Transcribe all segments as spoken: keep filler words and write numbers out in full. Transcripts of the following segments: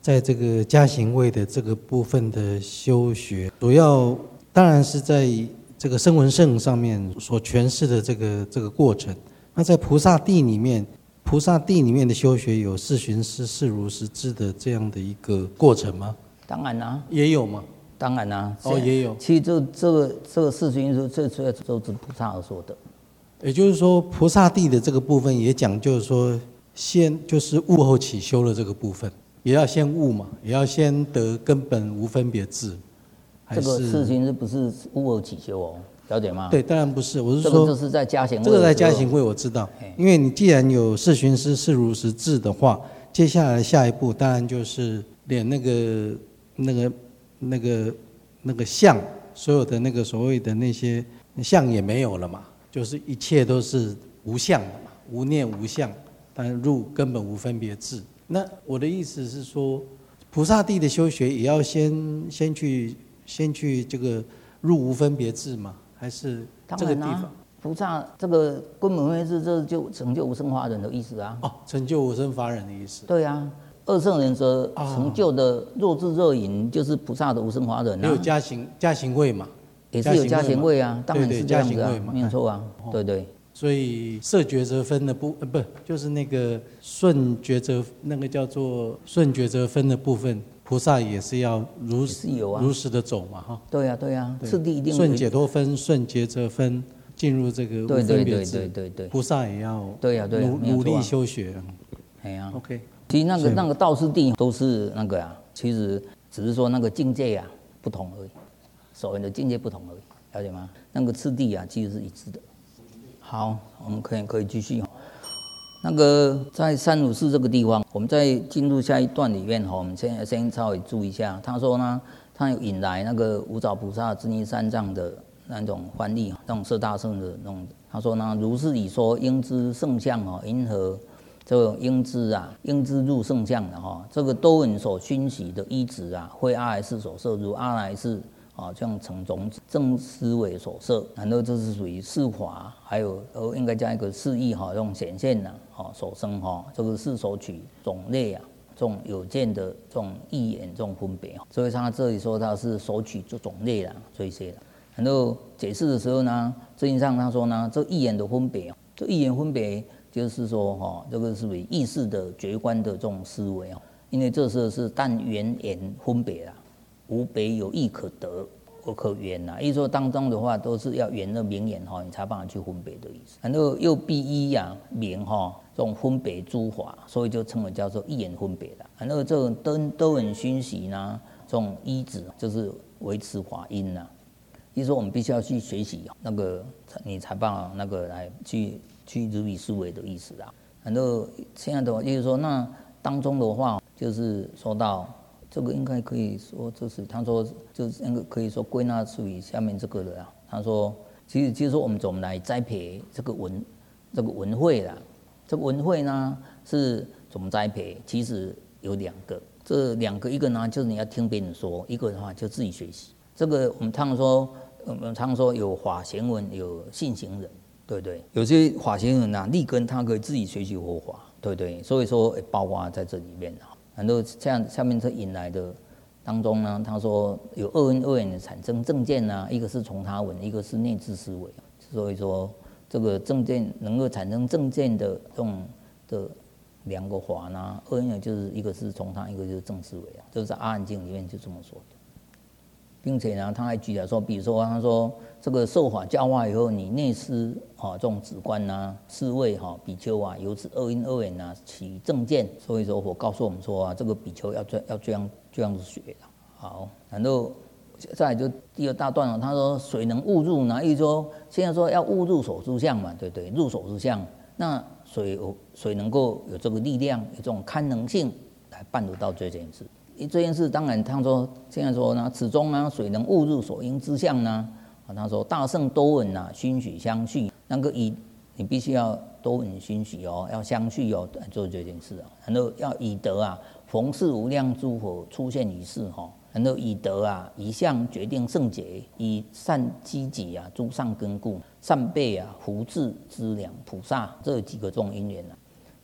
在这个加行位的这个部分的修学，主要当然是在这个声闻乘上面所诠释的这个这个过程。那在菩萨地里面，菩萨地里面的修学有四寻思、四如实知的这样的一个过程吗？ 当然啦、啊， 也有吗？ 当然啦、啊， 哦，也有。 其实这这个这个四寻思，这主要都是菩萨而说的。 也就是说，菩萨地的这个部分也讲究说，先就是悟后起修的这个部分，也要先悟嘛，也要先得根本无分别智。 这个四寻思不是悟后起修哦，了解吗？ 对，当然不是，我是说， 这个就是在加行位。 这个在加行位我知道，因为你既然有四寻思、四如实智的话，接下来下一步当然就是连那个那个那个那个相，所有的那个所谓的那些相也没有了嘛。就是一切都是无相的嘛，无念无相，但入根本无分别智。那我的意思是说，菩萨地的修学也要先先去先去这个入无分别智吗？还是这个地方？啊、 菩萨这个根本无分别智，这就成就无生法忍的意思啊。 哦，成就无生法忍的意思。 对啊，二圣人所成就的若智若隐，就是菩萨的无生法忍啊。 也有加行加行位嘛。 也是有加行位啊，当然是这样子啊，没有错啊， 哦、 对对。 所以摄觉则分的部，呃，不，就是那个顺觉则，那个叫做顺觉则分的部分，菩萨也是要如实有、啊、如实的走嘛，哈。 对呀、啊，对呀、啊，次第一定顺解脱分、顺觉则分进入这个无分别智，对对对对对，菩萨也要对呀、啊、对、啊、 努努力修学。 哎呀、啊、 ，OK。 其实那个那个道次第都是那个啊，其实只是说那个境界啊不同而已。所谓的境界不同而已，了解吗？那个次第啊，其实是一致的。好，我们可以可以继续。那个在三如四这个地方，我们在进入下一段里面哈，我们先先稍微注意一下。他说呢，他有引来那个无着菩萨智逆三藏的那种翻译，那种摄大乘的那种。他说呢，如是已说，应知圣相哦，因何这个应知啊，应知入圣相的哈，这个多闻所熏习的依止啊，非阿来世所摄，如阿来世。啊，像成种子正思维所摄，然后这是属于四法，还有呃应该加一个四义哈，这种显现呐，啊所生哈，这个是所取种类啊，这种有见的这种义眼这种分别，所以他这里说他是所取这种类啦，这些啦。然后解释的时候呢，实际上他说呢，这义眼的分别，这义眼分别就是说哈，这个是属于意识的觉观的这种思维啊，因为这时候是但缘眼分别啦。无别有义可得，不可缘呐。意思说当中的话，都是要缘的明眼哈，你才办法去分别的意思。然后又必依呀明哈，这种分别诸法，所以就称为叫做一眼分别的。然后这种都都很熏习呢，这种依止就是维持法音呐。意思说我们必须要去学习那个，你才办法那个来去去如理思维的意思啊。然后现在的话，就是说那当中的话，就是说到。这个应该可以说，就是他说，就是那个可以说归纳属于下面这个的啊。他说，其实其实说我们怎么来栽培这个文，这个文慧啦，这个文慧呢是怎么栽培？其实有两个，这两个一个呢就是你要听别人说，一个的话就自己学习。这个我们常说，我们常说有法行文，有信行人，对不对？有些法行人啊，立根他可以自己学习佛法，对不对？所以说包括在这里面啊。然后这样下面这引来的当中呢，他说有二因二缘的产生正见啊，一个是从他闻，一个是内自思维。所以说这个正见能够产生正见的这种的两个法呢，二因缘就是一个是从他，一个就是正思维啊，这是在阿含经里面就这么说的。并且呢，他还举了说，比如说他说这个受法教化以后，你内思啊这种止观啊、思维哈、比丘啊，由此二因二缘啊起正见。所以说我告诉我们说啊，这个比丘要这要这样这样子学的。好，然后再来就第二大段了，他说水能悟入呢，意思说现在说要悟入手之相嘛，对不对？入手之相，那水有水能够有这个力量，有这种堪能性来办得到这件事。这件事当然，他说现在说呢，始终呢，水能悟入所应之相呢。啊，他说大圣多闻呐，熏许相续，那个以你必须要多闻熏许哦，要相续哦，做这件事啊。然后要以德啊，逢世无量诸佛出现于世哈。然后以德啊，以相决定圣解，以善积己啊，诸上根故，善备啊，福智资粮菩萨这几个这种因缘啊。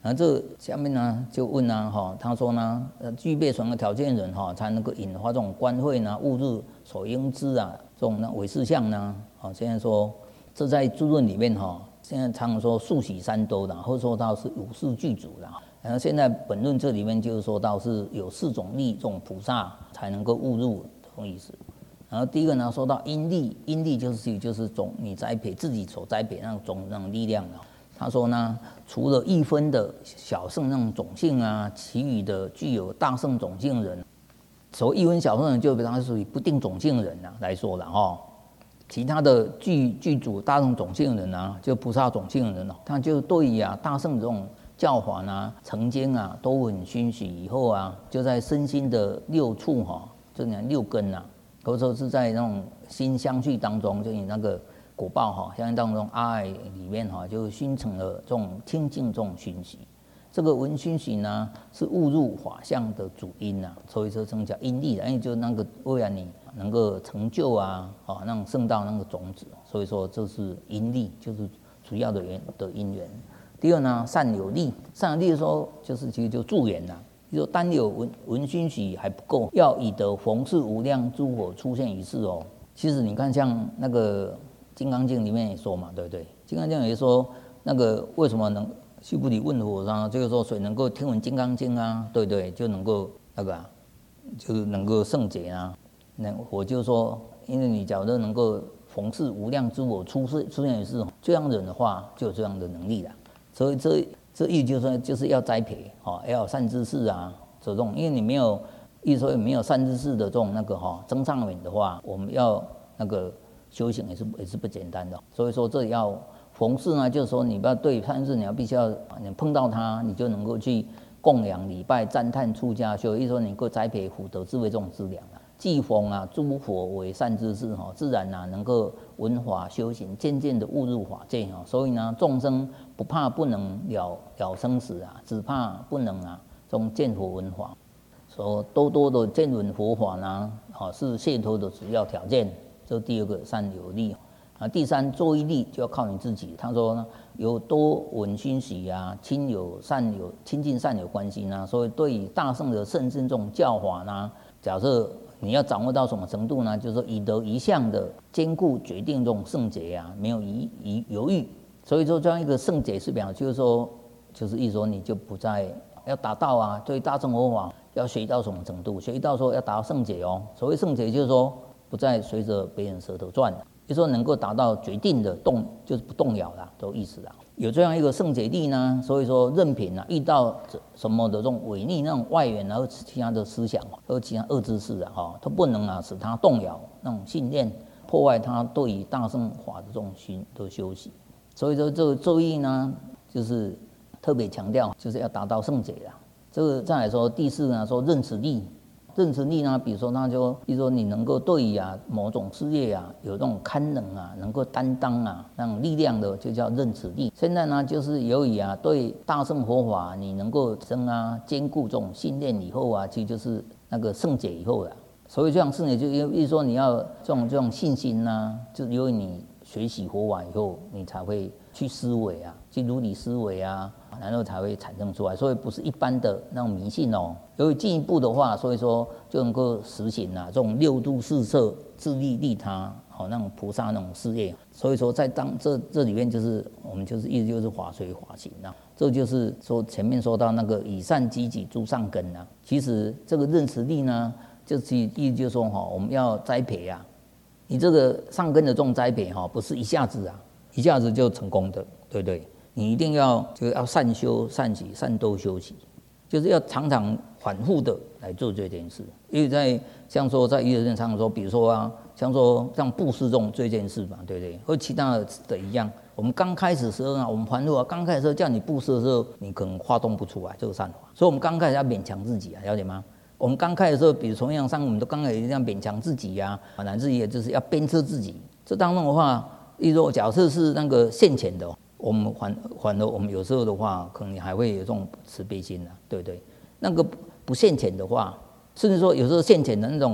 然后这下面呢就问呢，哈，他说呢，呃，具备什么条件人哈，才能够引发这种官会呢、误入所应知啊，这种呢伪事项呢？啊，现在说这在诸论里面哈，现在常常说数喜三多的，或者说到是五事具足的。然后现在本论这里面就是说到是有四种力，这种菩萨才能够误入这种意思。然后第一个呢，说到因力，因力就是就是种你栽培自己所栽培那种那种力量的。他说呢，除了一分的小圣那种种性啊，其余的具有大圣种性人，所谓一分小圣人就比方属于不定种性人啊来说了哈。其他的具具足大圣种性人啊，就菩萨种性人哦，他就对于啊大圣这种教法呢、成经啊都很熏习以后啊，就在身心的六处哈，就讲六根啊，或者说是在那种心相续当中，就你那个。果报哈，相当中爱里面哈，就熏成了这种清净这种熏习。这个闻熏习呢，是误入法相的主因呐，所以说称叫因力的，因为就那个为了你能够成就啊，啊，那种圣道那个种子，所以说这是因力，就是主要的缘的因缘。第二呢，善有力，善有力的时候就是其实就助缘呐。就说单有闻闻熏习还不够，要以得逢世无量诸佛出现于世哦。其实你看像那个。《金刚经》里面也说嘛，对不对？《金刚经》也说那个为什么能须菩提问佛上，就是说谁能够听闻《金刚经》啊，对不对？就能够那个、啊，就是能够圣解啊。那我就说，因为你假如能够逢世无量诸佛出世出现于世，这样人的话就有这样的能力了。所以这这意就是说就是要栽培哦，要有善知识啊，这种因为你没有，意思说没有善知识的这种那个哈增上缘的话，我们要那个。修行也是也是不简单的，所以说这要逢世呢，就是说你不要对善知识，你要必须要你碰到他，你就能够去供养、礼拜、赞叹、出家修，意思说你能够栽培福德智慧这种资粮啊。既逢啊诸佛为善知识哈，自然啊能够闻法修行，渐渐的悟入法界哈。所以呢，众生不怕不能了了生死啊，只怕不能啊这种见佛闻法。说多多的见闻佛法呢，啊是解脱的主要条件。这第二个善有力啊，第三作一力就要靠你自己。他说呢，有多闻熏习啊，亲有善有亲近善有关系呢，所以对于大圣的圣圣这种教法呢，假设你要掌握到什么程度呢？就是说以德一向的坚固决定这种圣解啊，没有疑疑犹豫。所以说这样一个圣解是表，就是说就是意思说你就不再要达到啊，对大乘佛法要学到什么程度？学到说要达到圣解哦。所谓圣解就是说。不再随着别人舌头转了，就说能够达到决定的动，就是不动摇啦，都意思啦。有这样一个圣解力呢，所以说任凭啊遇到什么的这种违逆那种外缘啊，或其他的思想和其他恶知识啊，哈，都不能啊使他动摇那种信念，破坏他对于大乘法的这种心的修习。所以说这个咒义呢，就是特别强调，就是要达到圣解啦。这个再来说第四呢，说认持力。认持力呢，比如说，那就比如说你能够对于啊某种事业啊有这种堪能啊，能够担当啊那种力量的，就叫认持力。现在呢，就是由于啊对大乘佛法你能够生啊坚固这种信念以后啊，其实就是那个圣解以后了。所以这样圣解就意思说你要这种这种信心呐、啊，就是由于你学习佛法以后，你才会去思维啊，去如理思维啊。然后才会产生出来，所以不是一般的那种迷信哦。由于进一步的话，所以说就能够实行啊这种六度四摄、自利利他，好那种菩萨那种事业。所以说在当这这里面就是我们就是意思就是法随法行啊。这就是说前面说到那个以善积己诸上根啊。其实这个认持力呢，就是意思就是说哈，我们要栽培啊，你这个上根的这种栽培哈，不是一下子啊，一下子就成功的，对不对？你一定要就要善修善习善斗修习，就是要常常反复的来做这件事。因为在像说在医学上说，比如说啊，像说像布施这种这件事嘛，对不对？和其他的一样，我们刚开始的时候啊，我们反复啊，刚开始的时候叫你布施的时候，你可能发动不出来这个善法，所以我们刚开始要勉强自己啊，了解吗？我们刚开始的时候，比如同样上，我们都刚开始要勉强自己呀、啊，乃至于就是要鞭策自己。这当中的话，例如假设是那个现前的。我们反反而我们有时候的话，可能你还会有这种慈悲心啊，对不对？那个不现前的话，甚至说有时候现前的那种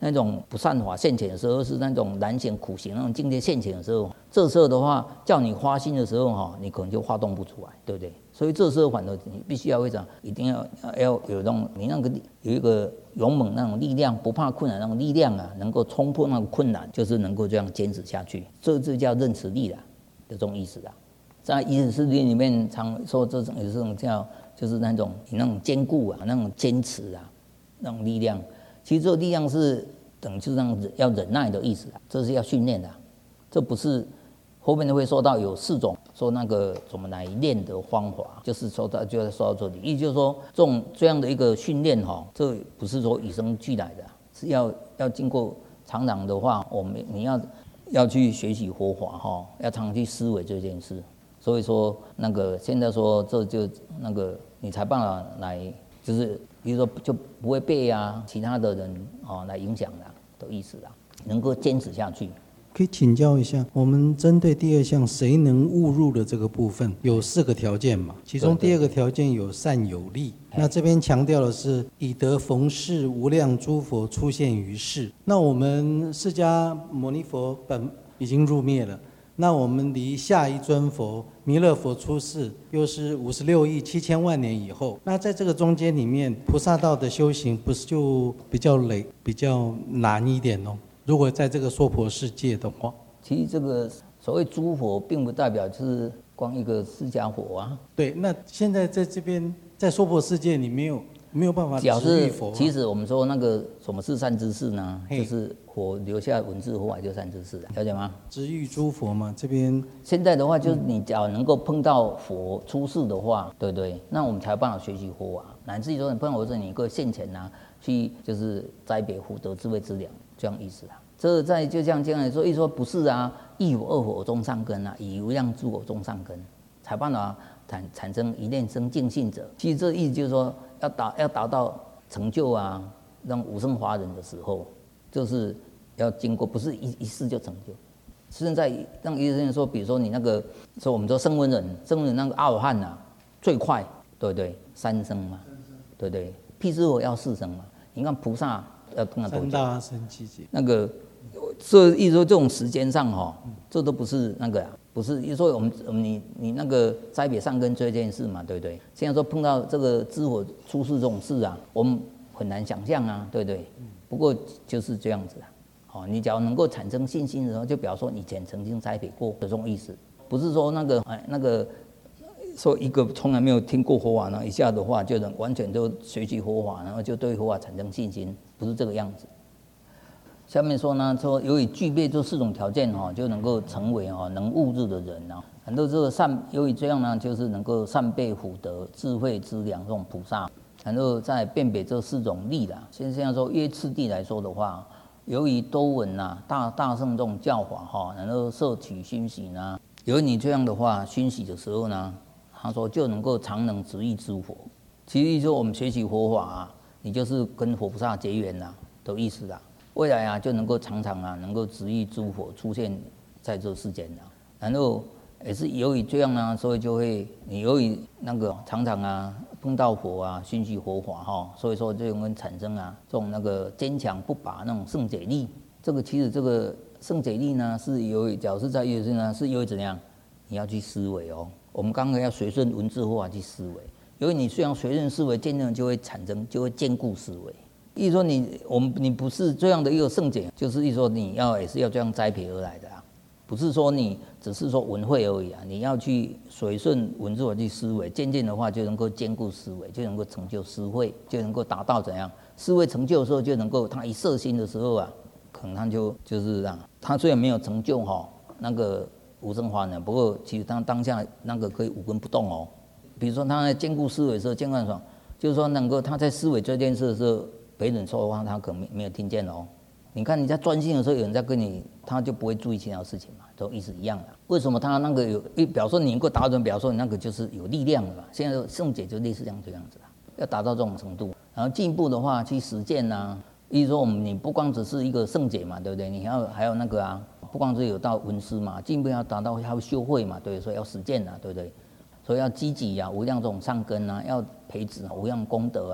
那种不善法现前的时候，是那种难行苦行那种境界现前的时候，这时候的话，叫你发心的时候哈，你可能就发动不出来，对不对？所以这时候反而你必须要会讲，一定要要有那种你那个有一个勇猛那种力量，不怕困难那种力量啊，能够冲破那种困难，就是能够这样坚持下去，这就叫认持力啦，有这种意思啦。在《依止世力》里面常说这种有这种叫就是那种你那种坚固啊，那种坚持啊，那种力量。其实这个力量是等于就是让要忍耐的意思啊，这是要训练的，这不是后面会说到有四种说那个怎么来练的方法，就是说到就要说到这里，意思就是说这种这样的一个训练哈，这不是说与生俱来的，是要要经过常常的话，我们你要要去学习佛法哈，要常常去思维这件事。所以说那个现在说这就那个你才办法来，就是比如说就不会被啊其他的人哦来影响的的意思啦，能够坚持下去。 可以请教一下，我们针对第二项谁能误入的这个部分，有四个条件嘛？其中第二个条件有善有力，那这边强调的是以得逢世无量诸佛出现于世。那我们释迦牟尼佛本已经入灭了。那我们离下一尊佛弥勒佛出世，又是五十六亿七千万年以后。那在这个中间里面，菩萨道的修行不是就比较累、比较难一点哦？如果在这个娑婆世界的话， 其实这个所谓诸佛，并不代表就是光一个释迦佛啊。 对，那现在在这边在娑婆世界，你没有没有办法直遇佛、啊。 其实我们说那个什么是善知识呢？就是佛留下文字后来就善知识，了解吗？ 直遇诸佛嘛，这边现在的话，就是你只要能够碰到佛出世的话，对不对？那我们才有办法学习佛法，乃至于说你碰到我这里一个现前啊，去就是栽培福德智慧之粮，这样意思啊。这在就像这样来说，一说不是啊，一佛二佛中上根啊，以无量诸佛中上根，才办法产产生一念生净信者。其实这意思就是说，要达要达到成就啊，让无生华人的时候，就是要经过不是一一世就成就。现在让医生说，比如说你那个说我们说声闻人，声闻人那个阿罗汉啊，最快对不对？三生嘛，对不对？辟支佛要四生嘛。你看菩萨要碰到多久？ 三大生七劫。 那个，这意思说这种时间上哈，这都不是那个啊，不是意思说我们你你那个栽培善根这件事嘛，对不对？现在说碰到这个知火出世这种事啊，我们很难想象啊，对不对？不过就是这样子啊。哦，你只要能够产生信心的时候，就表示说以前曾经栽培过的这种意思，不是说那个哎那个说一个从来没有听过佛法，然后一下的话就能完全都学习佛法，然后就对佛法产生信心，不是这个样子。下面说呢，说由于具备这四种条件哈，就能够成为哈能悟入的人啊。很多这个善，由于这样呢，就是能够善备福德、智慧之粮这种菩萨，然后在辨别这四种力啦。现在说约次第来说的话。由于多闻呐、啊，大大圣这种教法哈，然后摄取熏习呢，由于你这样的话熏习的时候呢，他说就能够常能直遇诸佛。其实说我们学习佛法啊，你就是跟佛菩萨结缘呐、啊、的意思啦。未来啊就能够常常啊能够直遇诸佛出现在这世间啊，然后也是由于这样呢，所以就会你由于那个常常啊。碰到佛啊，熏习佛法哈，所以说就会产生啊这种那个坚强不拔那种圣解力。这个其实这个圣解力呢，是由于，假如是在业是呢，是由于怎样？你要去思维哦。我们刚刚要随顺文字佛法去思维，由于你虽然随顺思维，渐渐就会产生，就会坚固思维。意思说你我们你不是这样的一个圣解，就是意思说你要也是要这样栽培而来的啊。不是说你只是说文慧而已啊，你要去随顺文字法去思维，渐渐的话就能够兼顾思维，就能够成就思慧，就能够达到怎样思维成就的时候，就能够他一摄心的时候啊，可能他就就是这样。他虽然没有成就哈那个无生华人，不过其实他当下那个可以五根不动哦。比如说他在兼顾思维的时候，兼顾什么？就是说能够他在思维这件事的时候，别人说的话他可能没有听见哦。你看你在专心的时候，有人在跟你，他就不会注意其他事情嘛，都意思一样的。为什么他那个有？表示你能够达到，表示你那个就是有力量的嘛。现在圣解就类似这样这样子啦，要达到这种程度，然后进一步的话去实践呐、啊。意思说我们你不光只是一个圣解嘛，对不对？你还要还有那个啊，不光是有到闻思嘛，进一步要达到还要修慧嘛，对，所以要实践呐、啊，对不对？所以要积极啊，无量这种善根啊，要培植无量功德啊。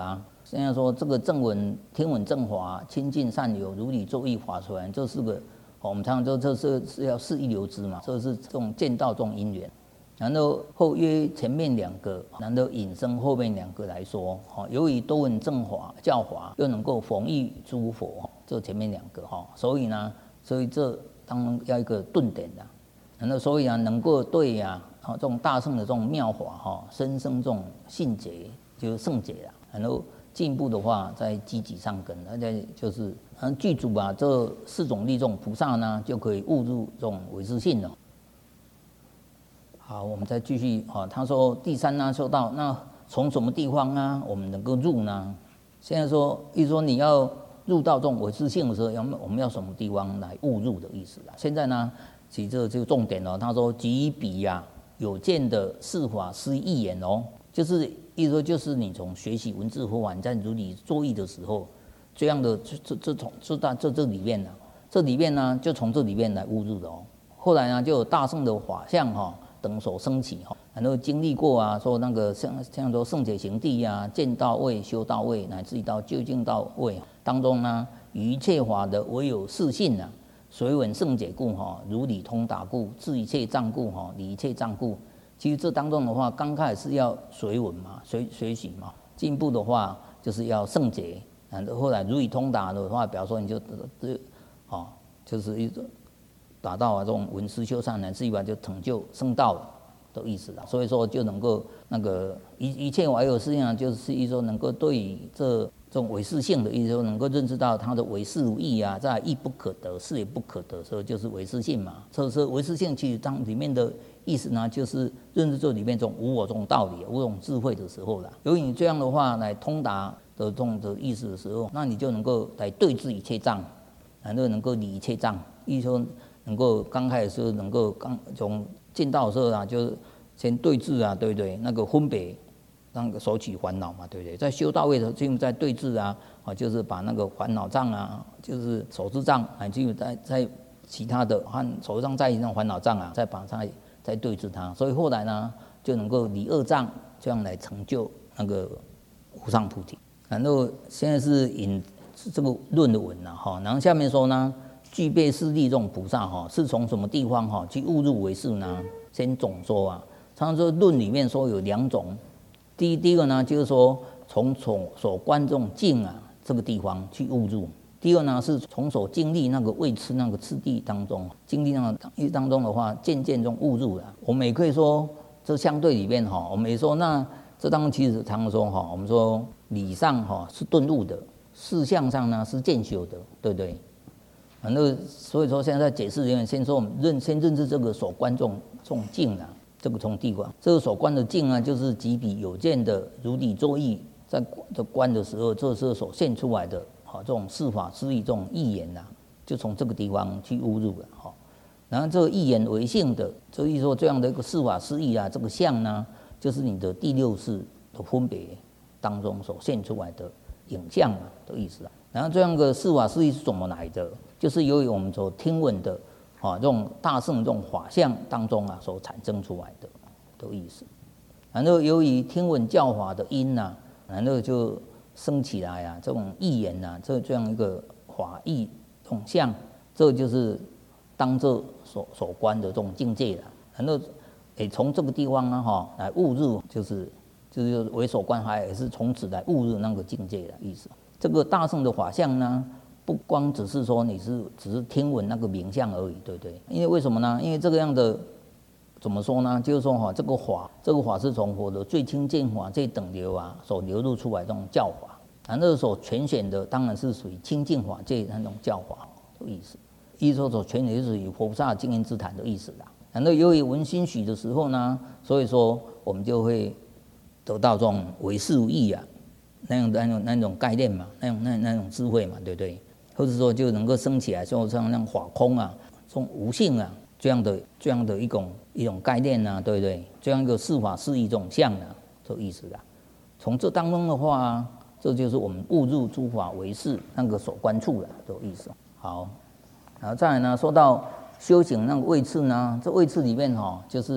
现在说这个正文、天文、正法、清净善友、如理作意法传，这四个，我们常常说这是是要是一流之嘛，这是这种见道这种因缘。然后后约前面两个，然后引申后面两个来说，哈，由于多闻正法教法，又能够逢遇诸佛，这前面两个哈，所以呢，所以这当然要一个顿点的，然后所以啊，能够对呀，啊这种大圣的这种妙法哈，深生这种信解，就是圣解了。然后进一步的话，在积极上根，而且就是嗯，具足啊这四种力，这种菩萨呢，就可以悟入这种唯识性了。好，我们再继续啊。他说第三呢，说到那从什么地方啊，我们能够入呢？现在说，意思说你要入到这种唯识性的时候，要我们要什么地方来悟入的意思啦？现在呢，其实这就重点了。他说即彼呀有见的事法思义言哦，就是意思说就是你从学习文字佛法，你在如理作意的时候，这样的这这这从这这这这里面呢，这里面呢就从这里面来悟入的哦。后来呢，就有大圣的法相哈。等所升起哈，然后经历过啊，说那个像像说圣解行地啊，见到位、修到位，乃至于到究竟到位当中呢，一切法的唯有是性啊，随闻圣解故哈，如理通达故，治一切障故哈，理一切障故。其实这当中的话，刚开始是要随闻嘛，随随喜嘛，进一步的话就是要圣解，然后后来如理通达的话，比方说你就这哦，就是一种。达到啊这种闻思修善乃至于就成就圣道的意思啦，所以说就能够那个一一切唯有事性，就是意思说能够对于这这种唯识性的意思说能够认知到它的唯识无义啊，在义不可得，事也不可得，所以就是唯识性嘛。所以说唯识性其实当里面的意思呢，就是认知这里面这种无我这种道理、无我智慧的时候啦。由于你这样的话来通达的这种的意思的时候，那你就能够来对治一切障，然后能够理一切障，意思说。能够刚开始时候能够刚从进道的时候啊，就是先对治啊，对不对？那个分别，那个收取烦恼嘛，对不对？在修到位的时候，进入在对治啊，啊，就是把那个烦恼障啊，就是手之障，乃至于在在其他的和手之障在那种烦恼障啊，再把它再对治它，所以后来呢，就能够离二障，这样来成就那个无上菩提。然后现在是引这个论的文了哈，然后下面说呢。具备四力这种菩萨哈，是从什么地方哈去悟入唯识呢？先总说啊，常常说论里面说有两种，第一第一个呢就是说从所所观这种境啊这个地方去悟入，第二呢是从所经历那个位次那个次第当中，经历那个当中的话，渐渐中悟入了。我们也可以说这相对里面哈，我们也说那这当中其实常常说哈，我们说理上哈是顿悟的，事相上呢是渐修的，对不对？反正所以说现在在解释里面，先说我们认先认知这个所观这种这种境啊，这个从地观，这个所观的境啊，就是即彼有见的如理作意，在这观的时候，这是所现出来的，好这种事法思义这种义言呐、啊，就从这个地方去悟入了哈。然后这个义言为性的，所以说这样的一个事法思义啊，这个相呢，就是你的第六识的分别当中所现出来的影像啊的意思啊。然后这样的事法思义是怎么来的？就是由于我们所听闻的啊这种大圣这种法相当中啊所产生出来的的意思。然后由于听闻教法的因呐、啊，然后就生起来啊这种义言呐、啊，这这样一个法义这种相，这就是当这所所观的这种境界了。然后诶从这个地方啊哈来悟入，就是就是为所观，还也是从此来悟入那个境界的意思。这个大圣的法相呢，不光只是说你是只是听闻那个名相而已，对不对？因为为什么呢？因为这个样的怎么说呢？就是说哈，这个法，这个法是从佛的最清净法这等流啊所流露出来这种教法，然后所全选的当然是属于清净法这那种教法的意思。意思说所全选是属于佛菩萨经验之谈的意思啦。然后由于闻心许的时候呢，所以说我们就会得到这种唯识无义啊。那种那种那种概念嘛，那种那那种智慧嘛，对不对？或者说就能够升起来，就像那种法空啊，这种无性啊，这样的这样的一种一种概念啊，对不对？这样一个事法是一种相啊，这个意思啊。从这当中的话，这就是我们悟入诸法唯识那个所观处的这个意思。好，然后再来呢，说到修行那个位次呢，这位次里面哈、哦，就是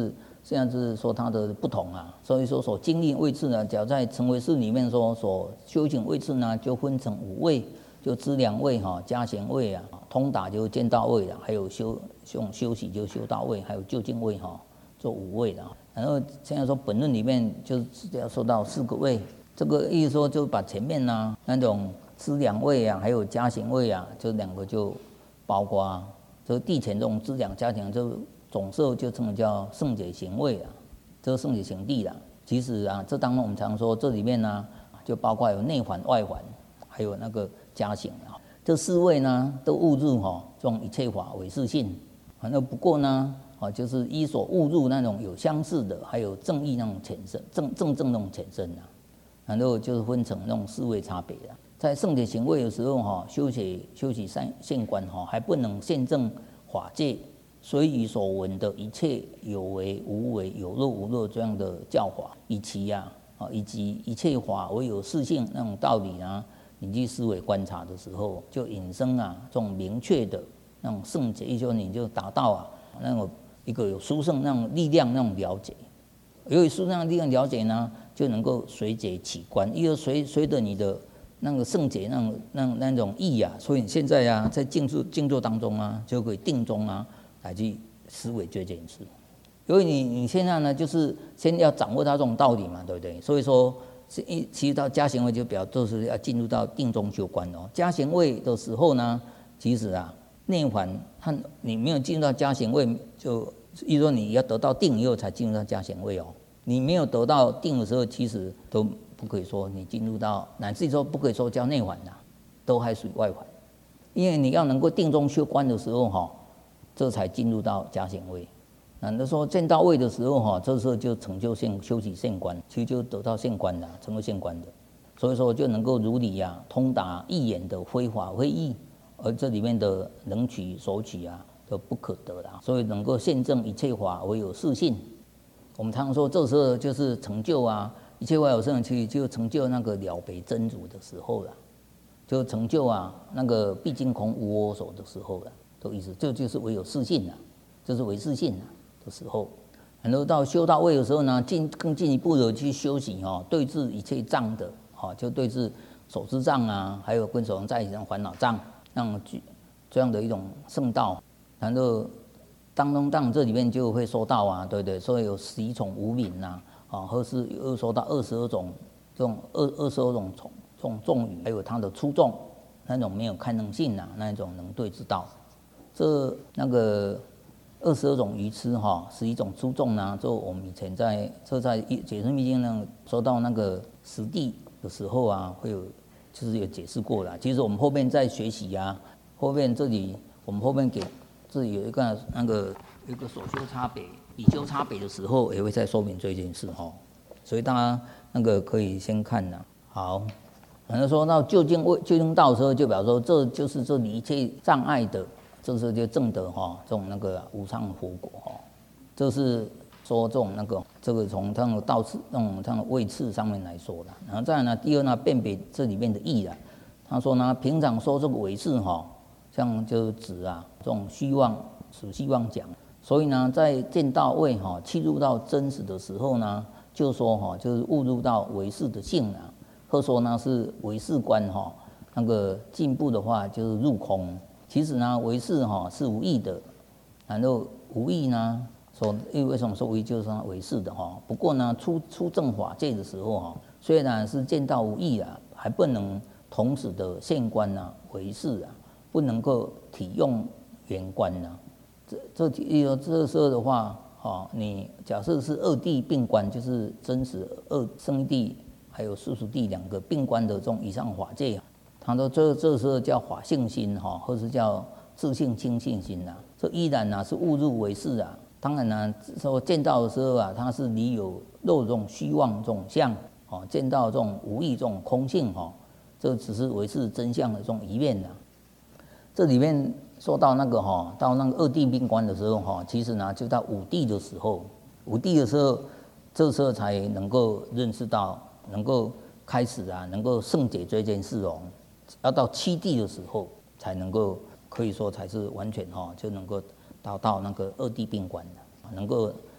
这样子说它的不同啊。所以说所经历位次呢，假如在成唯识里面说所修行位次呢，就分成五位，就资粮位哈、加行位啊，通达就见道位了，还有修修休息就修道位，还有究竟位哈，做五位的。然后现在说本论里面就是要说到四个位，这个意思说就把前面呢、啊、那种资粮位啊，还有加行位啊，这两个就包括这个地前这种资粮加行，这总色就称为叫圣解行位啊，这个圣解行地啦。其实啊，这当中我们常说这里面呢、啊，就包括有内环、外环，还有那个加行啊，这四位呢都误入哈、哦、这种一切法唯识性。那不过呢。啊，就是依所误入那种有相似的，还有正义那种浅深，正正正那种浅深啊，然后就是分成那种四位差别的。在圣解行位的时候哈，修习修习三现观哈，还不能现证法界随以所闻的一切有为无为、有漏无漏这样的教法，以及呀啊以及一切法唯有事性那种道理呢，你去思维观察的时候，就引生啊这种明确的那种圣解，也就是你就达到啊那种。一个有殊胜那种力量那种了解，由于殊胜的力量了解呢，就能够随解起观，因为随随着你的那个圣解那种那那种意啊，所以你现在啊在静坐静坐当中啊，就可以定中啊来去思维这件事。由于你你现在呢，就是先要掌握到这种道理嘛，对不对？所以说，其实到加行位就表就是要进入到定中修观哦。加行位的时候呢，其实啊。内环和你没有进入到加行位，就意思说你要得到定以后才进入到加行位哦。你没有得到定的时候，其实都不可以说你进入到，乃至于说不可以说叫内环呐，都还属于外环。因为你要能够定中修观的时候哈，这才进入到加行位。那说见到位的时候哈，这时候就成就现修习现观，其实就得到现观了，成为现观的。所以说就能够如理呀、啊，通达一眼的非法非义。而这里面的能取所取啊，都不可得的，所以能够现证一切法唯有是性。我们常常说，这时候就是成就啊，一切法有生去，就成就那个了别真如的时候了，就成就啊那个毕竟空无我所的时候了，都意思，这就是唯有是性啊，这是唯是性啊的时候。然后到修到位的时候呢，进更进一步的去修行哦，对治一切障的，哦，就对治手之障啊，还有跟手人在一起的烦恼障。让这样的一种圣道，然后当中当然这里面就会说到啊，对不对？所以有十一种无名呐，啊，或是又说到二十二种这种二二十二种种这种众语，还有它的出众那种没有堪能性呐，那一种能对之道。这那个二十二种愚痴哈，十一种出众呢，就我们以前在这在解释密经呢说到那个实地的时候啊，会有。就是有解释过了，其实我们后面在学习啊，后面这里我们后面给这里有一个那个有一个所修差别、比修差别的时候，也会再说明这件事哈。所以大家那个可以先看呐。好，然后说到究竟位究竟道的时候，就表示说这就是这里一切障碍的，这时候就证得哈这种那个无上佛果哈，这是。说这种那个，这个从它的道次、那种它的位次上面来说的，然后再来呢，第二呢，辨别这里面的义啊。他说呢，平常说这个唯识哈，像就是指啊这种虚妄，属虚妄讲。所以呢，在见道位哈，契入到真实的时候呢，就说哈，就是误入到唯识的性啊，或说呢是唯识观哈，那个进步的话就是入空。其实呢，唯识哈是无义的，然后无义呢。说，因为为什么说无义就是说唯识的哈？不过呢，出出正法界的时候哈，虽然是见到无义啊，还不能同时的现观啊、唯识啊，不能够体用圆观呐。这这这这时候的话，哈，你假设是二谛并观，就是真实二生谛还有世俗谛两个并观的这种以上法界，他说这这时候叫法性心哈，或是叫自性清净心呐，这依然呐是误入唯识啊。当然呢，说见到的时候啊，它是离有漏这种虚妄这种相，哦，见到这种无义这种空性哈，这只是唯识真相的这种一面呐。这里面说到那个哈，到那个二谛并观的时候哈，其实呢就到五谛的时候，五谛的时候，这时候才能够认识到，能够开始啊，能够圣解这件事哦。要到七谛的时候，才能够可以说才是完全哈，就能够。到到那个二谛并观的，能够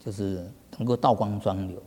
就是能够道光双流。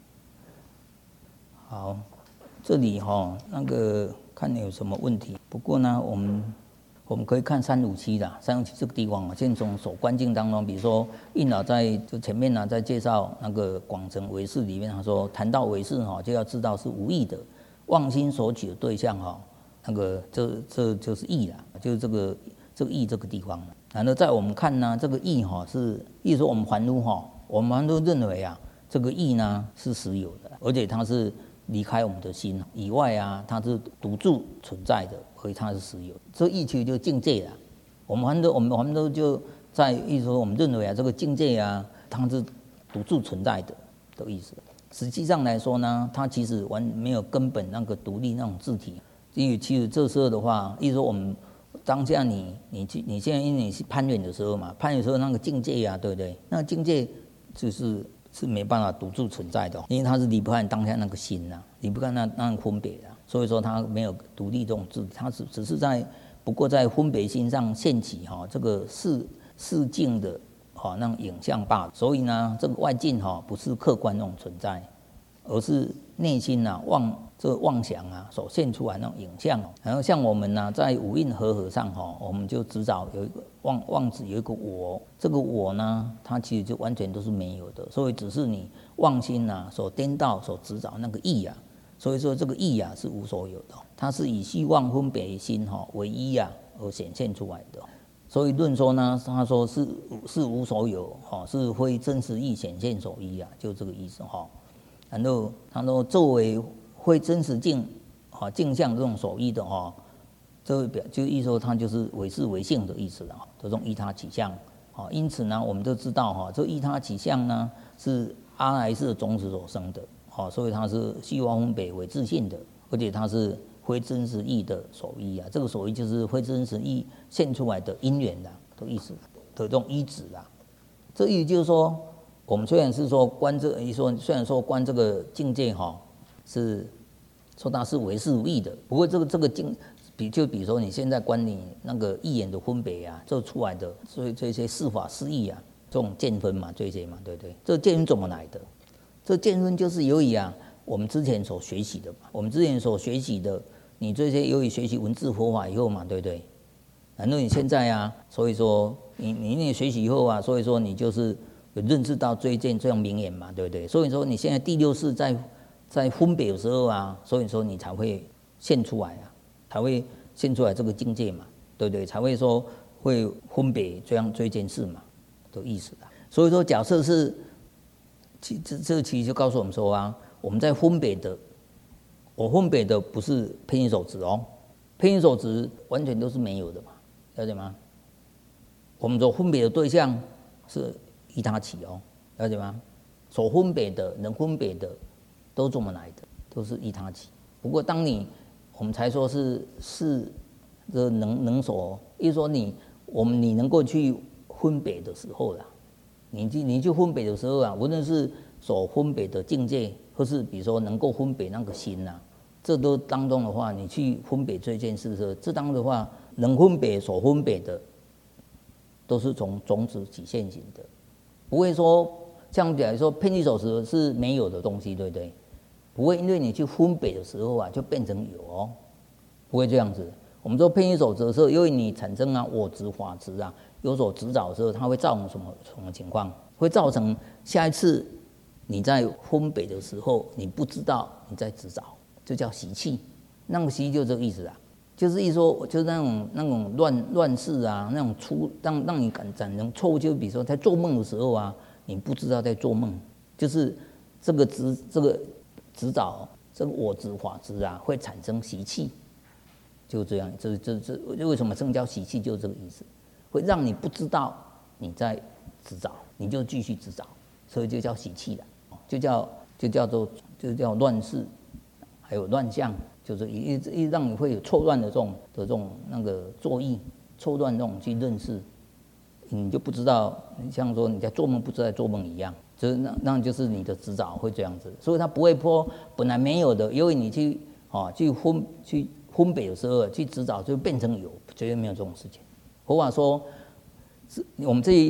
好，这里哈、哦、那个看有什么问题。不过呢，我们我们可以看三五七啦，三五七这个地方啊，现在从所观境当中，比如说印老在就前面呢，在介绍那个广成唯识里面，他说谈到唯识哈，就要知道是无意的，妄心所取的对象哈，那个这这就是意啦，就是这个这个意这个地方。然后在我们看呢，这个意哈是，意思说我们凡夫哈，我们凡夫认为啊，这个意呢是实有的，而且它是离开我们的心以外啊，它是独自存在的，所以它是实有。这意其实就是境界啦。我们很多我们我们都就在意思说，我们认为啊，这个境界啊，它是独自存在的的意思。实际上来说呢，它其实完没有根本那个独立那种自体。因为其实这时候的话，意思说我们当下你你去你现在因为你是攀缘的时候嘛，攀缘的时候那个境界啊，对不对？那个境界就是是没办法独自存在的，因为它是离不开当下那个心呐、啊，离不开那那个分别的、啊，所以说它没有独立这种自，它只只是在不过在分别心上现起哈、哦、这个世世境的哈、哦、那种影像罢了。所以呢，这个外境哈、哦、不是客观那种存在，而是内心呐、啊、妄这个妄想啊所现出来那种影像。然后像我们呢、啊，在五蕴和合上哈、哦，我们就知道有一个妄妄子有一个我，这个我呢，它其实就完全都是没有的，所以只是你妄心呐、啊、所颠倒所执着那个意啊，所以说这个意啊是无所有的，它是以虚妄分别心哈、哦、为一啊而显现出来的。所以论说呢，他说是是无所有哈、哦，是非真实意显现所依啊，就这个意思哈、哦。然后他说作为非真实境啊镜像这种所依的哈，这表就意思说它就是唯识唯性的意思了，这种依他起相啊。因此呢，我们都知道哈，这依他起相呢是阿赖耶的种子所生的，啊，所以它是虚妄分别为自性的，而且它是非真实义的所依啊。这个所依就是非真实义现出来的因缘的的意思的这种依止啦。这意思就是说，我们虽然是说观这，一说虽然说观这个境界哈。是说它是唯识无义的，不过这个这个境，比就比如说你现在观你那个义眼的分别啊，做出来的，所以这些事法事义啊，这种见分嘛，这些嘛，对不对？这个见分怎么来的？这见分就是由于啊，我们之前所学习的嘛，我们之前所学习的，你这些由于学习文字佛法以后嘛，对不对？然后你现在啊，所以说你你那学习以后啊，所以说你就是有认识到这一件这样名言嘛，对不对？所以说你现在第六世在。在分别的时候啊，所以说你才会现出来啊，才会现出来这个境界嘛，对不对？才会说会分别这样这件事嘛的意思啊。所以说，假设是，其这这其实就告诉我们说啊，我们在分别的，我分别的不是偏心所执哦，偏心所执完全都是没有的嘛，了解吗？我们所分别的对象是依他起哦，了解吗？所分别的能分别的。都这么来的，都是依他起。不过，当你我们才说是是这能能所，意思说你我们你能够去分别的时候啦，你去你去分别的时候啊，无论是所分别的境界，或是比如说能够分别那个心呐、啊，这都当中的话，你去分别这件事的时候，这当中的话能分别所分别的，都是从种子起现行的，不会说像比如说偏心所执是没有的东西，对不对？不会因为你去分别的时候啊，就变成有哦，不会这样子。我们说偏心所执的时候，因为你产生啊我执、法执啊，有所执着的时候，它会造成什么什么情况？会造成下一次你在分别的时候，你不知道你在执着，就叫习气。那个习气就这个意思啊，就是意思说，就是那种那种乱乱世啊，那种出让让你感产生错误。就比如说在做梦的时候啊，你不知道在做梦，就是这个执这个。执着这个我执法执啊，会产生习气，就这样。这这这为什么称叫习气？就这个意思，会让你不知道你在执着，你就继续执着，所以就叫习气了，就叫就叫做就叫乱世，还有乱象，就是一一让你会有错乱的这种的这种那个作意，错乱这种去认识，你就不知道，像说你在做梦不知道在做梦一样。就是那那就是你的执着会这样子，所以它不会说本来没有的，因为你去啊去分去分别的时候去执着就变成有，绝对没有这种事情。佛法说，我们这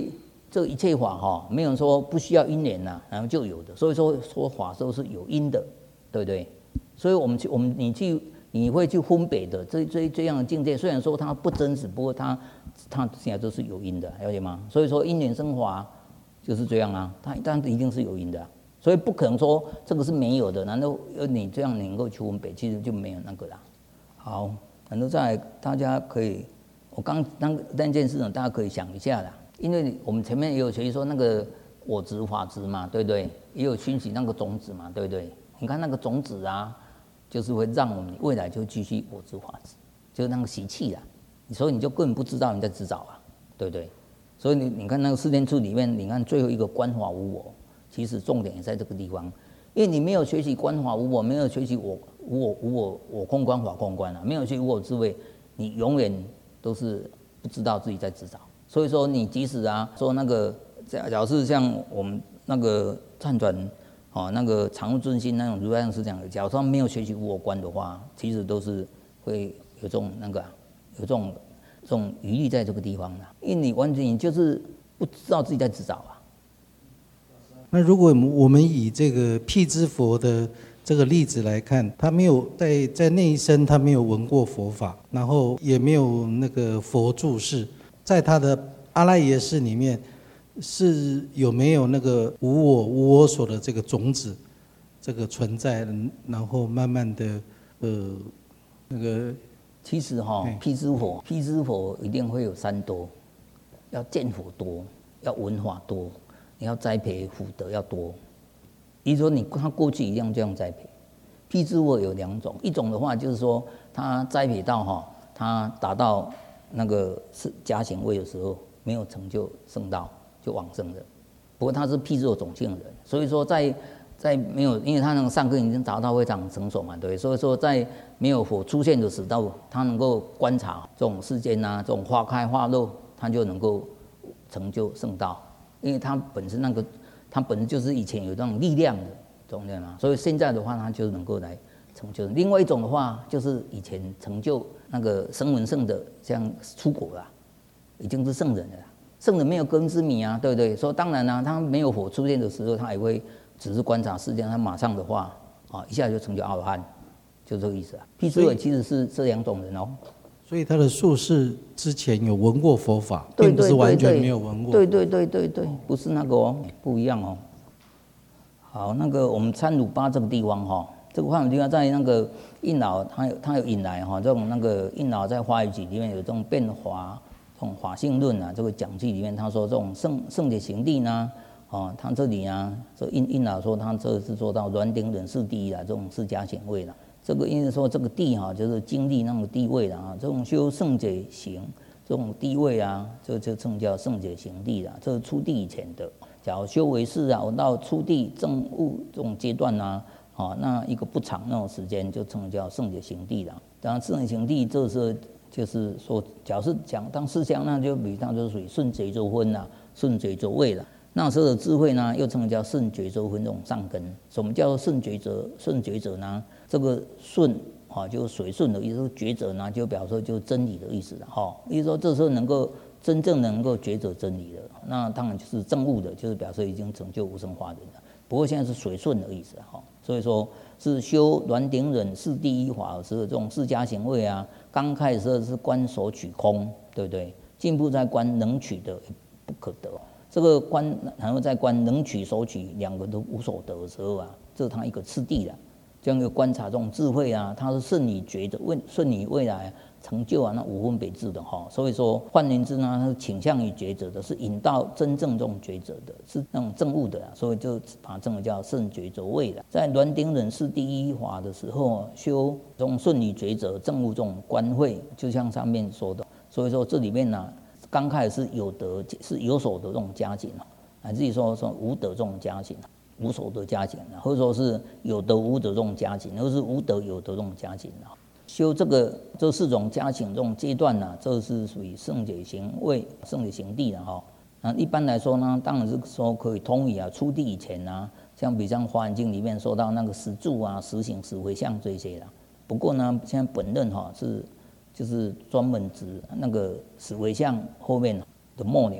这一切法哈，没有说不需要因缘呐，然后就有的。所以说说法都是有因的，对不对？所以我们去我们你去你会去分别的这这这样的境界，虽然说它不真实，不过它它现在都是有因的，了解吗？所以说因缘生法就是这样啊，它它一定是有因的、啊，所以不可能说这个是没有的。难道你这样能够去分别，其实就没有那个啦。好，然后再来大家可以，我刚那那件事呢，大家可以想一下啦。因为我们前面也有学习说那个我执法执嘛，对不对？也有熏习那个种子嘛，对不对？你看那个种子啊，就是会让我们未来就继续我执法执，就是那个习气啦。所以你就根本不知道你在执找啊，对不对？所以你你看那个四天处里面，你看最后一个观法无我，其实重点也在这个地方，因为你没有学习观法无我，没有学习我无我无我我空观法空观啊，没有学习无我智慧，你永远都是不知道自己在执找。所以说，你即使啊说那个，假如是像我们那个忏转，哦，那个常务尊心那种如来上师讲的，假如说没有学习无我观的话，其实都是会有这种那个、啊、有这种这种余力在这个地方的，因为你完全就是不知道自己在执找啊。 那如果我们以这个辟支佛的这个例子来看，他没有在在那一生他没有闻过佛法，然后也没有那个佛住世。在他的阿赖耶识里面，是有没有那个无我无我所的这个种子，这个存在，然后慢慢的，呃，那个， 其实哈、哦，辟支佛，辟支佛一定会有三多，要见佛多，要闻法多，你要栽培福德要多。也就是说你他过去一样这样栽培。辟支佛有两种，一种的话就是说他栽培到哈，他达到那个是加行位的时候，没有成就圣道就往生了。不过他是辟支佛种性人，所以说在在没有，因为他那个善根已经达到非常成熟嘛，对，所以说在没有佛出现的时候，他能够观察这种世间啊，这种花开花落，他就能够成就圣道，因为他本身那个他本身就是以前有那种力量的，懂了吗？所以现在的话，他就能够来成就。另外一种的话，就是以前成就那个声闻圣的，像出国了，已经是圣人了。圣人没有根之迷啊，对不对？所以当然啊，他没有佛出现的时候，他也会只是观察世间，他马上的话啊，一下就成就阿罗汉，就这个意思啊。辟支佛其实是这两种人哦。 所以他的术士之前有闻过佛法，并不是完全没有闻过。 对对对对对，不是那个哦，不一样哦。好，那个我们参鲁巴这个地方哈、哦，这个参鲁地方在那个印老，他有他有引来哈、哦，这种那个印老在华语集里面有这种变化。这种法性论啊，这个讲记里面他说这种圣圣解行地呢，哦，他这里啊，这印印老说他这是做到软顶忍世第一啦，这种释迦显位啦。这个因为说这个地哈、啊，就是经历那种地位的啊，这种修圣解行这种地位啊，这就称叫圣解行地啦。这是出地以前的，假如修为士啊，我到出地证悟这种阶段啊，啊，那一个不长那种时间就称叫圣解行地啦。当然圣解行地这是。就是说，假如是讲当思想，那就比方就是属于顺觉周分啦，顺觉周位啦。那时候的智慧呢，又称为叫顺觉周分这种上根。什么叫做顺觉者？顺觉者呢？这个顺啊，就是随顺的意思；觉者呢，就表示就是真理的意思了哈。意思说这时候能够真正能够觉者真理的，那当然就是证悟的，就是表示已经成就无生化人了。不过现在是随顺的意思哈，所以说是修软顶忍世第一法的时候，这种释迦行位啊。刚开始的时候是观所取空，对不对？进步在观能取的不可得，这个观然后在观能取所取两个都无所得的时候啊，这是他一个次第了。这样一个观察这种智慧啊，它是顺你觉的，问顺你未来成就啊，那五分别智的哈。所以说换言之呢，它是倾向于觉者的，是引到真正这种觉者的，是那种证悟的，所以就把它称为叫圣觉者位了。在软顶忍世第一法的时候，修这种顺你觉者证悟这种观慧，就像上面说的。所以说这里面呢、啊，刚开始是有德是有所得这种加减啊，乃至于说说无德这种加减。无所得加减，或者说是有德无德这种加减，或是无德有德这种加减。修这个这四种加减这种阶段呢，这是属于圣解行位、圣解行地的哈。那一般来说呢，当然是说可以通以啊，出地以前啊，像比像《华严经》里面说到那个十住啊、十行、十回向这些啦。不过呢，现在本任哈是就是专门指那个十回向后面的末了啦。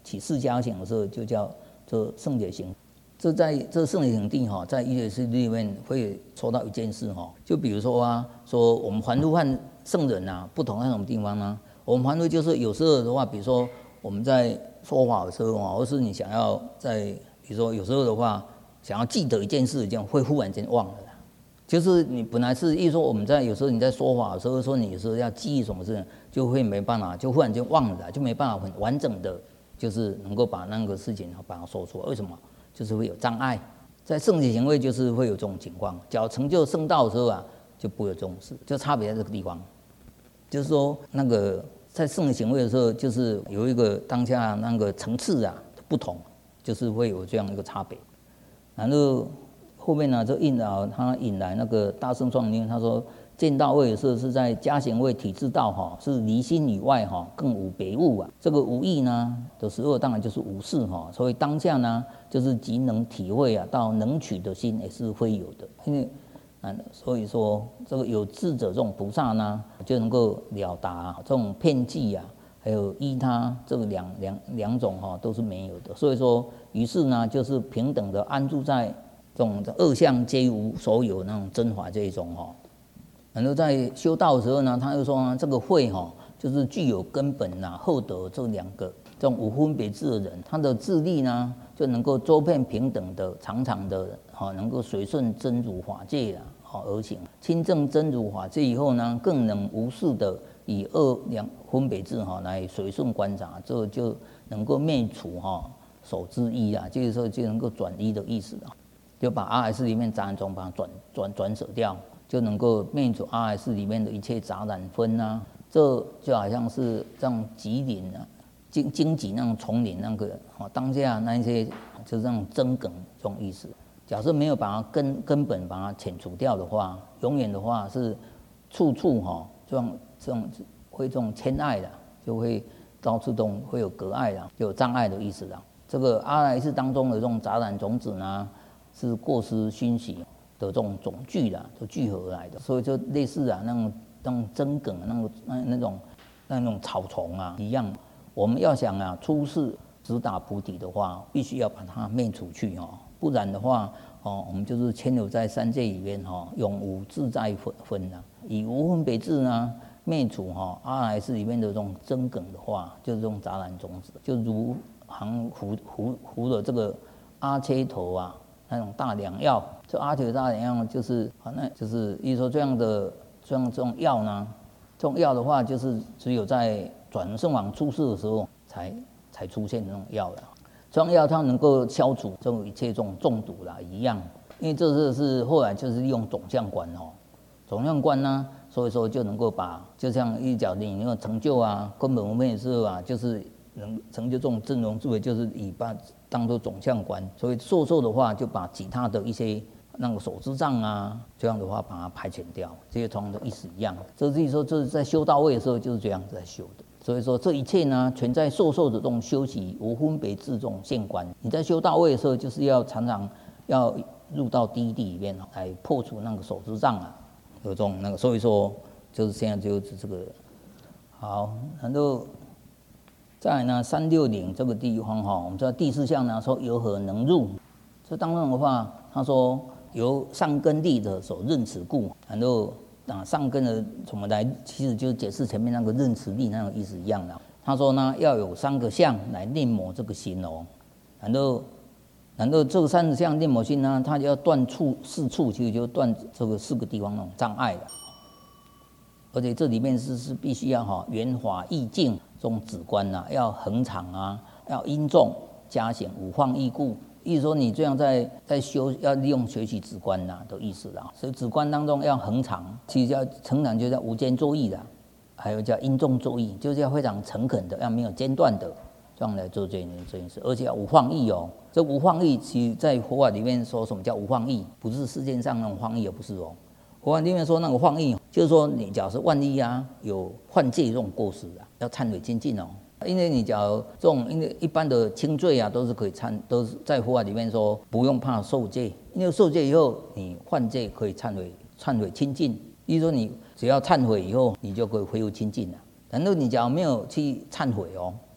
起释迦行的时候，就叫这圣解行。这在这圣解行地哈，在一解释里面会说到一件事哈，就比如说啊，说我们凡夫和圣人啊，不同在什么地方呢？我们凡夫就是有时候的话，比如说我们在说法的时候啊，或是你想要在，比如说有时候的话，想要记得一件事，这样会忽然间忘了啦。就是你本来是，意思说我们在有时候你在说法的时候，说你有时候要记忆什么事，就会没办法，就忽然间忘了啦，就没办法很完整的，就是能够把那个事情把它说出来。为什么？就是会有障碍。在圣解行位就是会有这种情况，只要成就圣道的时候啊，就不会有这种事，就差别在这个地方。就是说那个在圣解行位的时候，就是有一个当下那个层次啊不同，就是会有这样一个差别。然后后面呢，就引导他引来那个大圣庄严，他说见道位的时候是在加行位体智道哈，是离心以外哈，更无别物啊。这个无意呢的时候，当然就是无事哈。所以当下呢，就是即能体会啊，到能取的心也是会有的。因为啊，所以说这个有智者这种菩萨呢，就能够了达这种遍计啊，还有依他这个两两两种哈，都是没有的。所以说，于是呢，就是平等的安住在这种二相皆无所有那种真法这一种哈。然后在修道的时候呢，他又说呢，这个慧哈，就是具有根本呐、厚德这两个这种无分别智的人，他的智力呢，就能够周遍平等的、常常的哈，能够随顺真如法界啊，好而行。亲证真如法界以后呢，更能无视的以二两分别智哈来随顺观察，这就能够灭除哈手之意啊，就是说就能够转依的意思啊，就把 R S 里面杂染中把它转转转舍掉。就能够灭除 R S 里面的一切杂染分啊，这就好像是这种吉林啊、荆荆棘那种丛林那个啊，当下那一些就是那种增梗这种意思。假设没有把它根根本把它遣除掉的话，永远的话是处处哈这种这种会这种牵碍的，就会到处都会有隔碍的，就有障碍的意思啦。这个 R S 当中的这种杂染种子呢，是过失熏习的这种种聚啦，都聚合而来的，所以就类似啊那种那种增梗那种那那种那种草丛啊一样。我们要想啊出世直达菩提的话，必须要把它灭除去哦，不然的话哦，我们就是牵留在三界里面哈、哦，永无自在分分啊。以无分别智呢灭除哈、哦、阿赖世里面的这种增梗的话，就是这种杂染种子，就如含糊糊糊的这个阿切头啊。那种大良药，这阿切大良药就是啊，那就是意思说这样的这样这种药呢，这种药的话，就是只有在转圣王出世的时候才才出现这种药的。这种药它能够消除这种一切这种中毒啦，一样。因为这是是后来就是用总相观哦，总相观呢，所以说就能够把就像一角你那个成就啊，根本无面是啊，就是能成就这种真容智慧，就是以把当作总相观。所以受受的话，就把其他的一些那个手之障啊，这样的话把它排遣掉，这些同样的意思一样。这是说这是在修到位的时候就是这样子在修的。所以说这一切呢，全在受受的这种修习无分别智这种现观。你在修到位的时候，就是要常常要入到第一地里面来破除那个手之障啊，有这种那个。所以说就是现在就是这个好，然后。再来呢，三六零这个地方哈，我们知道第四项呢说由何能入，这当中的话，他说由上根力的所任持故，然后啊上根的怎么来，其实就解释前面那个任持力那种意思一样的。他说呢要有三个相来念磨这个心哦，然后然后这个三个相念磨心呢，它就要断处四处，其实就断这个四个地方那种障碍的。而且这里面是是必须要哈圆滑意境这种止观呐、啊，要恒常啊，要因重加显五放异故。意思说你这样在在修，要利用学习止观呐、啊、的意思啦。所以止观当中要恒常，其实叫恒常就叫无间作意的，还有叫因重作意，就是要非常诚恳的，要没有间断的这样来做这件这件事，而且要无放逸哦。这无放逸，其实在佛法里面说什么叫无放逸，不是世界上那种放逸，也不是哦。佛法里面说那个放逸，就是说你假如万一啊有犯戒这种过失啊，要忏悔精进哦。因为你假如这种，因为一般的轻罪啊都是可以忏，都是在佛法里面说不用怕受戒，因为受戒以后你犯戒可以忏悔，忏悔清净。意思说你只要忏悔以后，你就可以恢复清净了。然后你假如没有去忏悔哦，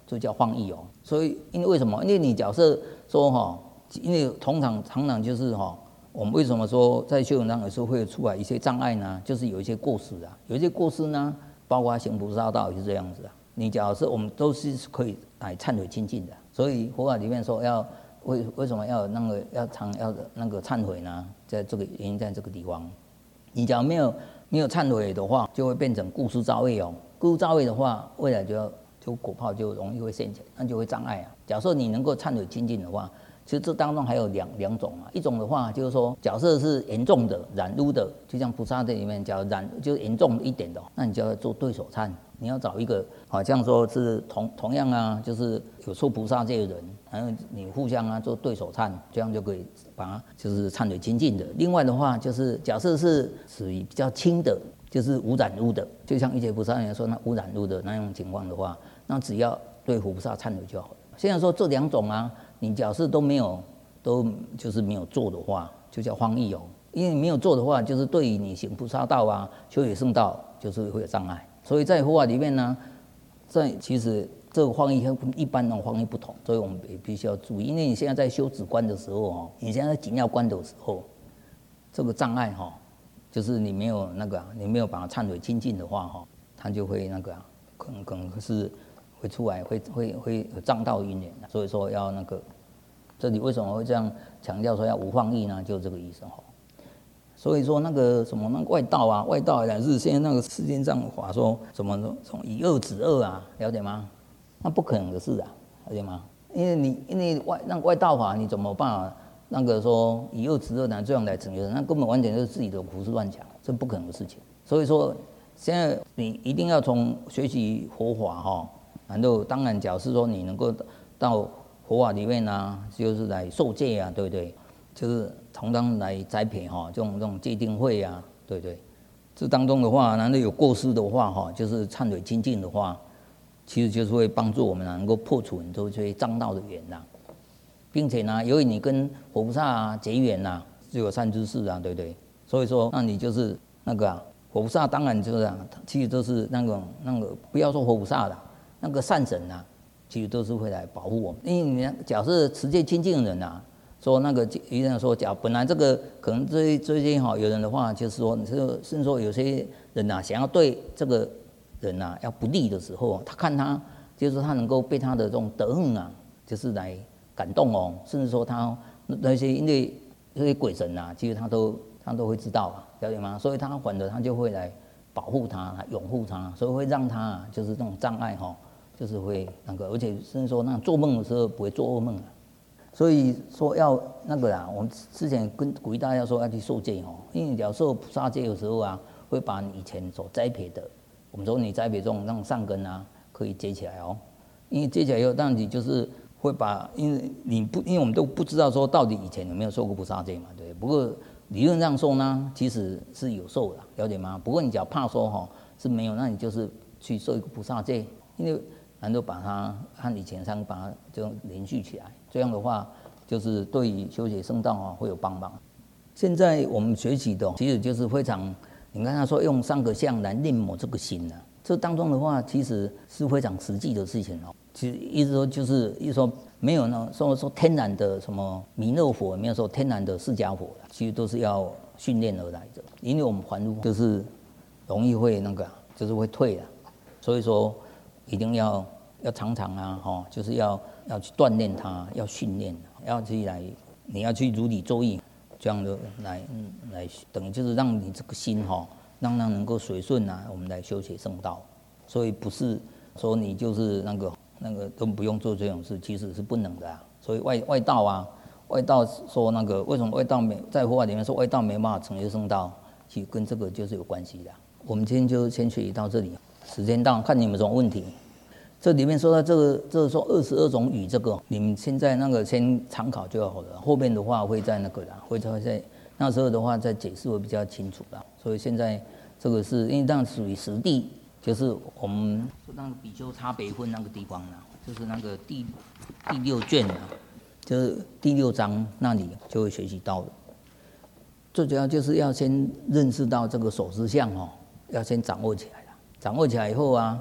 这叫放逸哦。所以因为为什么？因为你假设说哈，因为通常常常就是哈，我们为什么说在修行上有时候会出来一些障碍呢？就是有一些过失啊，有一些过失呢，包括行菩萨道也是这样子啊。你假设我们都是可以来忏悔清净的，所以佛法里面说要为为什么要那个要常要那个忏悔呢？在这个原因在这个地方，你假如没有没有忏悔的话，就会变成故事造业哦。故事造业的话，未来就要就果报就容易会现前，那就会障碍啊。假设你能够忏悔清净的话，其实这当中还有两两种啊。一种的话就是说，假设是严重的染污的，就像菩萨这里面讲染就是严重一点的，那你就要做对手忏。你要找一个好像说是同同样啊，就是有受菩萨戒的人，然后你互相啊做对手忏，这样就可以把它就是忏悔清净的。另外的话就是假设是属于比较轻的，就是无染污的，就像一切菩萨人说那无染污的那种情况的话，那只要对佛菩萨忏悔就好了。现在说这两种啊，你假设都没有都就是没有做的话，就叫荒逸哦。因为没有做的话，就是对于你行菩萨道啊、修学圣道，就是会有障碍。所以在佛法里面呢，在其实这个荒逸跟一般的荒逸不同，所以我们也必须要注意。因为你现在在修止观的时候哦，你现在在紧要观的时候，这个障碍哈，就是你没有那个、啊，你没有把它忏悔清净的话哈，它就会那个、啊，可能可能是会出来，会会会有障道因缘。所以说要那个，这里为什么会这样强调说要无荒逸呢？就这个意思哈。所以说那个什么那个外道啊，外道也是现在那个世界上法说什么从以恶止恶啊，了解吗？那不可能的事啊，了解吗？因为你因为外那个外道法，你怎么办法那个说以恶止恶呢？这样来拯救人，那根本完全就是自己的胡思乱想，这不可能的事情。所以说现在你一定要从学习佛法哈，然后当然假设说你能够到佛法里面啊，就是来受戒啊，对不对？就是同当来栽培哈，这种这种戒定慧啊，对不对？这当中的话，难道有过失的话哈，就是忏悔清净的话，其实就是会帮助我们能够破除很多这些障道的缘呐，并且呢，由于你跟佛菩萨啊结缘呐，就有善知识啊，对不对？所以说，那你就是那个啊，佛菩萨当然就是啊，其实都是那个那个，不要说佛菩萨了，那个善神呐，其实都是会来保护我们。因为你假设持戒清净的人呐。说那个有人说，假本来这个可能这这些哈，有人的话就是说，你说甚至说有些人呐、啊，想要对这个人呐、啊、要不利的时候，他看他就是他能够被他的这种德行啊，就是来感动哦，甚至说他那些因为这些鬼神呐、啊，其实他都他都会知道啊，了解吗？所以他反而他就会来保护他，来拥护他，所以会让他、啊、就是这种障碍哈，就是会那个，而且甚至说那做梦的时候不会做噩梦啊。所以说要那个啦，我们之前跟鼓励大家说要去受戒哦，因为你要受菩萨戒的时候啊，会把你以前所栽培的，我们说你栽培这种那种善根啊，可以接起来哦。因为接起来以后，当然你就是会把，因为你不，因为我们都不知道说到底以前有没有受过菩萨戒嘛，对。不过理论上说呢，其实是有受的，了解吗？不过你只要怕说哈是没有，那你就是去受一个菩萨戒，因为然后把它和以前上把它就连续起来。这样的话，就是对于修学圣道啊会有帮忙。现在我们学习的，其实就是非常，你看他说用三个相来念摩这个心啊，这当中的话，其实是非常实际的事情哦。其实意思说就是，意思说没有呢，说说天然的什么弥勒佛，没有说天然的释迦佛，其实都是要训练而来的。因为我们凡夫就是容易会那个，就是会退啊，所以说一定要要常常啊，哈，就是要。要去锻炼它，要训练，要去来，你要去如理作意，这样的来，嗯，来等于就是让你这个心哈，让它能够随顺啊，我们来修学圣道。所以不是说你就是那个那个都不用做这种事，其实是不能的啊。所以外外道啊，外道说那个为什么外道没在佛法里面说外道没办法成就圣道，其实跟这个就是有关系的。我们今天就先学习到这里，时间到，看你们有什么问题。这里面说到这个，这个说二十二种语，这个你们现在那个先参考就好了，后面的话会在那个啦，会在那时候的话再解释会比较清楚啦。所以现在这个是因为这样属于实地，就是我们那个比丘差别分那个地方啦，就是那个第第六卷啊，就是第六章那里就会学习到的。最主要就是要先认识到这个手持相哦，要先掌握起来了，掌握起来以后啊。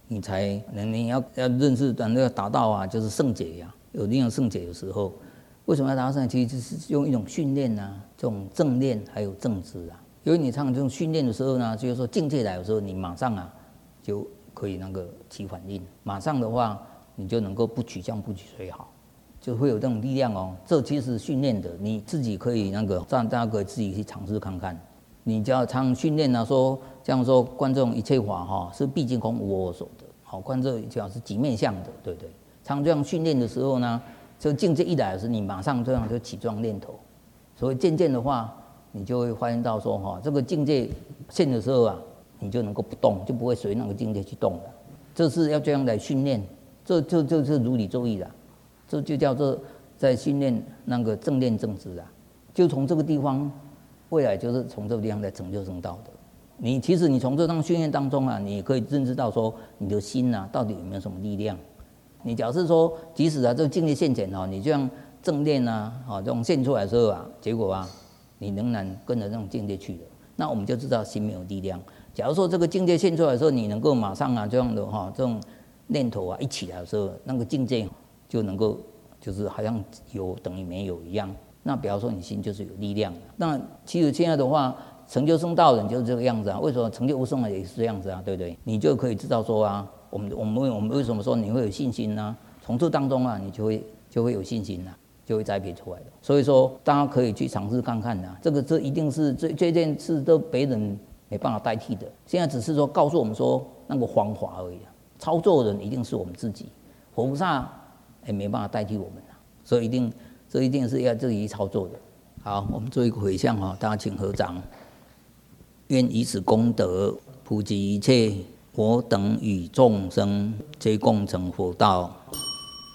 你才能你要要认识那个达到啊，就是圣解呀、啊。有力量圣解的时候，为什么要达到圣解？其实就是用一种训练啊，这种正念还有正知啊。因为你常常这种训练的时候呢，就是说境界来的时候，你马上啊就可以那个起反应，马上的话你就能够不取降不取随好，就会有这种力量哦。这其实是训练的，你自己可以那个，大家可以自己去尝试看看。你只要常训练啊，说这样说观这种一切法哈，是毕竟空无我所得，好观这一切法是几面相的，对不对？常这样训练的时候呢，这境界一来的时候，你马上这样就起这样念头，所以渐渐的话，你就会发现到说哈，这个境界现的时候啊，你就能够不动，就不会随那个境界去动了。这是要这样来训练，这这这是如理作意的，这就叫做在训练那个正念正知啊，就从这个地方。未来就是从这个地方来成就圣道的。你其实你从这趟训练当中啊，你也可以认知到说你的心啊到底有没有什么力量。你假设说，即使啊这个境界现前哦，你这样正念啊，啊这种现出来的时候啊，结果啊你仍然跟着这种境界去了，那我们就知道心没有力量。假如说这个境界现出来的时候，你能够马上啊这样的哈这种念头啊一起来的时候，那个境界就能够就是好像有等于没有一样。那比方说你心就是有力量的。那其实现在的话，成就圣道人就是这个样子啊。为什么成就无生人也是这样子啊？对不对？你就可以知道说啊，我们我们我们为什么说你会有信心呢？从这当中啊，你就会就会有信心了、啊，就会栽培出来的。所以说，大家可以去尝试看看的、啊。这个这一定是这这件事都别人没办法代替的。现在只是说告诉我们说那个方法而已啊。操作人一定是我们自己，佛菩萨也没办法代替我们啊。所以一定。这一定是要自己操作的。好，我们做一个回向哈，大家请合掌。愿以此功德普及一切我等与众生，皆共成佛道。